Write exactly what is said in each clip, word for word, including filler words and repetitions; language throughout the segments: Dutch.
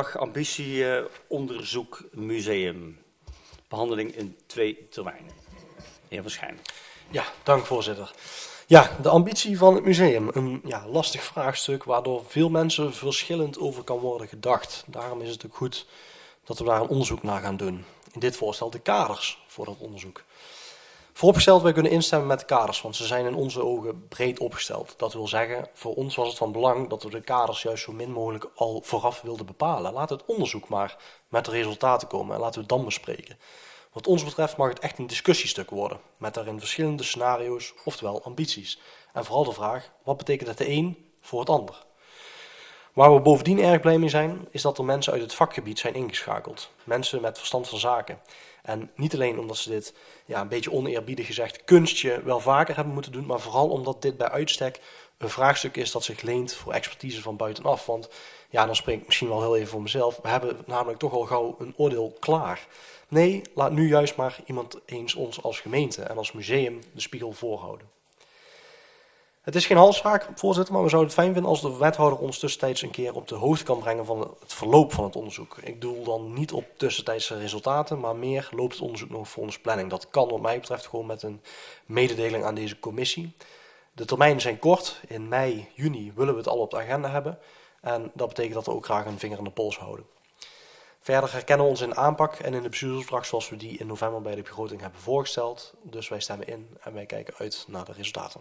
verslag Ambitie uh, Onderzoek Museum. Behandeling in twee termijnen. Heer Verschijn. Ja, dank voorzitter. Ja, de ambitie van het museum. Een ja, lastig vraagstuk waardoor veel mensen verschillend over kan worden gedacht. Daarom is het ook goed dat we daar een onderzoek naar gaan doen. In dit voorstel de kaders voor dat onderzoek. Vooropgesteld, wij kunnen instemmen met de kaders, want ze zijn in onze ogen breed opgesteld. Dat wil zeggen, voor ons was het van belang dat we de kaders juist zo min mogelijk al vooraf wilden bepalen. Laat het onderzoek maar met de resultaten komen en laten we het dan bespreken. Wat ons betreft mag het echt een discussiestuk worden, met daarin verschillende scenario's, oftewel ambities. En vooral de vraag, wat betekent het de een voor het ander? Waar we bovendien erg blij mee zijn, is dat er mensen uit het vakgebied zijn ingeschakeld. Mensen met verstand van zaken. En niet alleen omdat ze dit, ja, een beetje oneerbiedig gezegd, kunstje wel vaker hebben moeten doen, maar vooral omdat dit bij uitstek een vraagstuk is dat zich leent voor expertise van buitenaf. Want, ja, dan spreek ik misschien wel heel even voor mezelf, we hebben namelijk toch al gauw een oordeel klaar. Nee, laat nu juist maar iemand eens ons als gemeente en als museum de spiegel voorhouden. Het is geen halszaak, voorzitter, maar we zouden het fijn vinden als de wethouder ons tussentijds een keer op de hoogte kan brengen van het verloop van het onderzoek. Ik doel dan niet op tussentijdse resultaten, maar meer loopt het onderzoek nog volgens planning. Dat kan wat mij betreft gewoon met een mededeling aan deze commissie. De termijnen zijn kort. In mei, juni willen we het al op de agenda hebben. En dat betekent dat we ook graag een vinger aan de pols houden. Verder herkennen we ons in de aanpak en in de bestuursopdracht zoals we die in november bij de begroting hebben voorgesteld. Dus wij stemmen in en wij kijken uit naar de resultaten.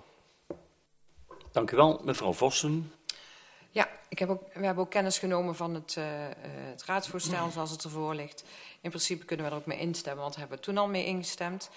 Dank u wel, mevrouw Vossen. Ja, ik heb ook, we hebben ook kennis genomen van het, uh, het raadsvoorstel zoals het ervoor ligt. In principe kunnen we er ook mee instemmen, want daar hebben we toen al mee ingestemd.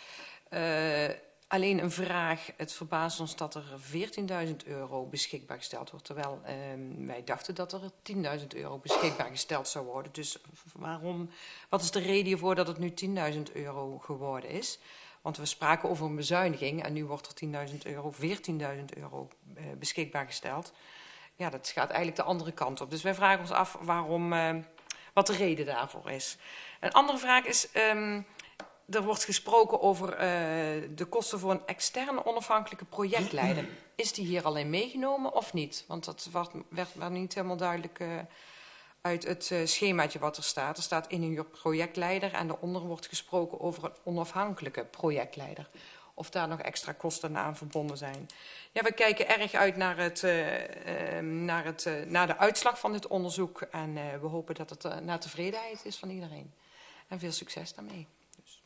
Uh, alleen een vraag, het verbaast ons dat er veertienduizend euro beschikbaar gesteld wordt. Terwijl uh, wij dachten dat er tienduizend euro beschikbaar gesteld zou worden. Dus waarom, wat is de reden hiervoor dat het nu tienduizend euro geworden is? Want we spraken over een bezuiniging en nu wordt er tienduizend euro, veertienduizend euro uh, beschikbaar gesteld. Ja, dat gaat eigenlijk de andere kant op. Dus wij vragen ons af waarom, uh, wat de reden daarvoor is. Een andere vraag is, um, er wordt gesproken over uh, de kosten voor een externe onafhankelijke projectleider. Is die hier alleen meegenomen of niet? Want dat werd, werd maar niet helemaal duidelijk uh, uit het uh, schemaatje wat er staat. Er staat ingenieur projectleider en daaronder wordt gesproken over een onafhankelijke projectleider. Of daar nog extra kosten aan verbonden zijn. Ja, we kijken erg uit naar, het, uh, uh, naar, het, uh, naar de uitslag van dit onderzoek. En uh, we hopen dat het uh, naar tevredenheid is van iedereen. En veel succes daarmee. Dus.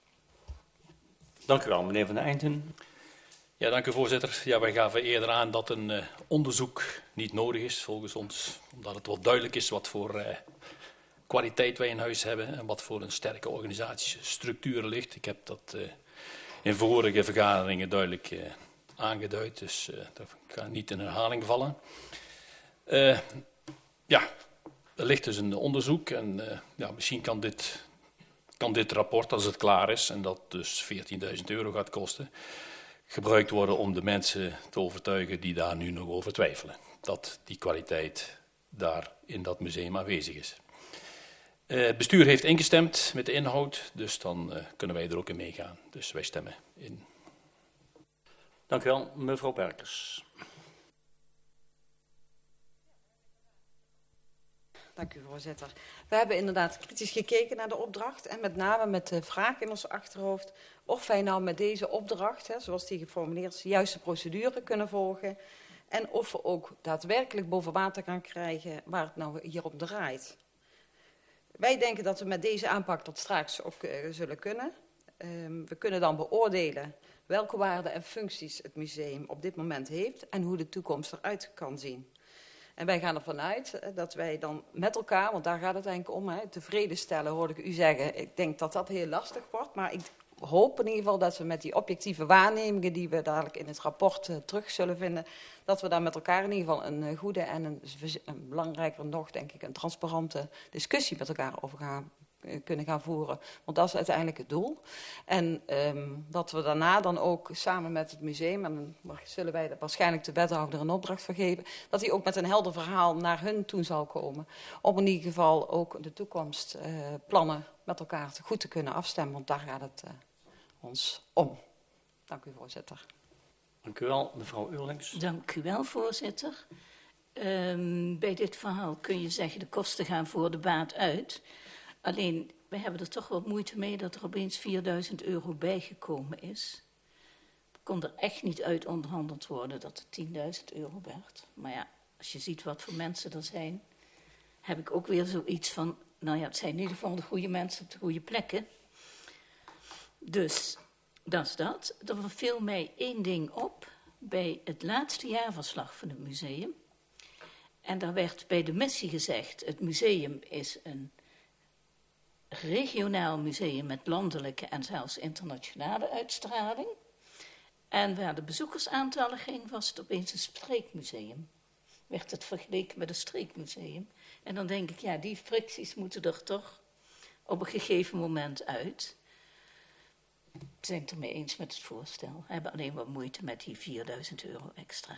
Dank u wel, meneer Van Einden. Ja, dank u voorzitter. Ja, wij gaven eerder aan dat een uh, onderzoek niet nodig is volgens ons. Omdat het wel duidelijk is wat voor uh, kwaliteit wij in huis hebben. En wat voor een sterke organisatiestructuur er ligt. Ik heb dat uh, in vorige vergaderingen duidelijk uh, aangeduid. Dus uh, dat kan niet in herhaling vallen. Uh, ja, er ligt dus een onderzoek. En uh, ja, misschien kan dit, kan dit rapport, als het klaar is. En dat dus veertienduizend euro gaat kosten. Gebruikt worden om de mensen te overtuigen die daar nu nog over twijfelen. Dat die kwaliteit daar in dat museum aanwezig is. Uh, het bestuur heeft ingestemd met de inhoud, dus dan uh, kunnen wij er ook in meegaan. Dus wij stemmen in. Dank u wel, mevrouw Perkers. Dank u, voorzitter. We hebben inderdaad kritisch gekeken naar de opdracht en met name met de vraag in ons achterhoofd of wij nou met deze opdracht, hè, zoals die geformuleerd is, de juiste procedure kunnen volgen en of we ook daadwerkelijk boven water gaan krijgen waar het nou hier om draait. Wij denken dat we met deze aanpak dat straks ook uh, zullen kunnen. Um, we kunnen dan beoordelen welke waarden en functies het museum op dit moment heeft en hoe de toekomst eruit kan zien. En wij gaan ervan uit dat wij dan met elkaar, want daar gaat het eigenlijk om, hè, tevreden stellen, hoorde ik u zeggen. Ik denk dat dat heel lastig wordt, maar ik hoop in ieder geval dat we met die objectieve waarnemingen die we dadelijk in het rapport uh, terug zullen vinden, dat we daar met elkaar in ieder geval een uh, goede en een, een belangrijker nog, denk ik, een transparante discussie met elkaar over gaan uh, kunnen gaan voeren. Want dat is uiteindelijk het doel. En um, dat we daarna dan ook samen met het museum, en dan zullen wij waarschijnlijk de wethouder een opdracht voor geven, dat hij ook met een helder verhaal naar hun toe zal komen. Om in ieder geval ook de toekomstplannen uh, met elkaar te goed te kunnen afstemmen, want daar gaat het uh, ons om. Dank u, voorzitter. Dank u wel, mevrouw Eurlings. Dank u wel, voorzitter. Um, bij dit verhaal kun je zeggen, de kosten gaan voor de baat uit. Alleen, we hebben er toch wat moeite mee dat er opeens vierduizend euro bijgekomen is. Het kon er echt niet uit onderhandeld worden dat het tienduizend euro werd. Maar ja, als je ziet wat voor mensen er zijn, heb ik ook weer zoiets van, nou ja, het zijn in ieder geval de goede mensen op de goede plekken. Dus, dat is dat. Er viel mij één ding op bij het laatste jaarverslag van het museum. En daar werd bij de missie gezegd, het museum is een regionaal museum met landelijke en zelfs internationale uitstraling. En waar de bezoekersaantallen ging, was het opeens een streekmuseum. Werd het vergeleken met een streekmuseum. En dan denk ik, ja, die fricties moeten er toch op een gegeven moment uit. We zijn het ermee eens met het voorstel. We hebben alleen wat moeite met die vierduizend euro extra.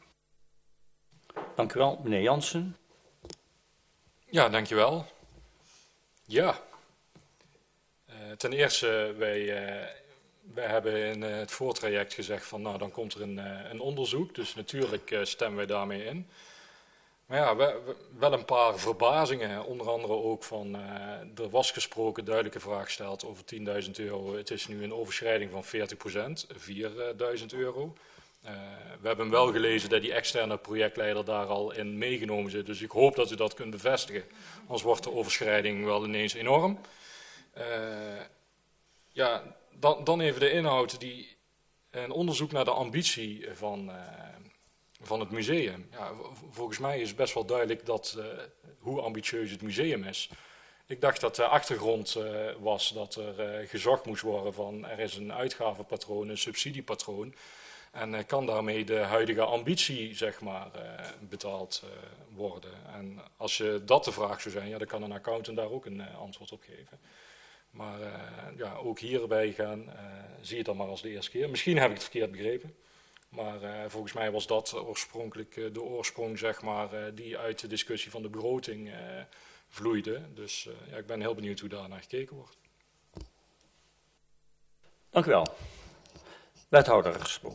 Dank u wel, meneer Jansen. Ja, dankjewel. Ja, uh, ten eerste, wij, uh, wij hebben in uh, het voortraject gezegd van, nou, dan komt er een, uh, een onderzoek. Dus natuurlijk uh, stemmen wij daarmee in. Maar ja, we, we, wel een paar verbazingen. Onder andere ook van, uh, er was gesproken, duidelijke vraag gesteld over tienduizend euro. Het is nu een overschrijding van veertig procent, vierduizend euro. Uh, we hebben wel gelezen dat die externe projectleider daar al in meegenomen zit. Dus ik hoop dat u dat kunt bevestigen. Anders wordt de overschrijding wel ineens enorm. Uh, ja, dan, dan even de inhoud. Die, een onderzoek naar de ambitie van, uh, van het museum. Ja, volgens mij is best wel duidelijk dat, uh, hoe ambitieus het museum is. Ik dacht dat de achtergrond uh, was dat er uh, gezocht moest worden van er is een uitgavenpatroon, een subsidiepatroon. En uh, kan daarmee de huidige ambitie, zeg maar, uh, betaald uh, worden. En als je dat de vraag zou zijn, ja, dan kan een accountant daar ook een uh, antwoord op geven. Maar uh, ja, ook hierbij gaan, uh, zie je het dan maar als de eerste keer. Misschien heb ik het verkeerd begrepen. Maar uh, volgens mij was dat oorspronkelijk uh, de oorsprong, zeg maar, uh, die uit de discussie van de begroting uh, vloeide. Dus uh, ja, ik ben heel benieuwd hoe daar naar gekeken wordt. Dank u wel. Wethouder Spoor.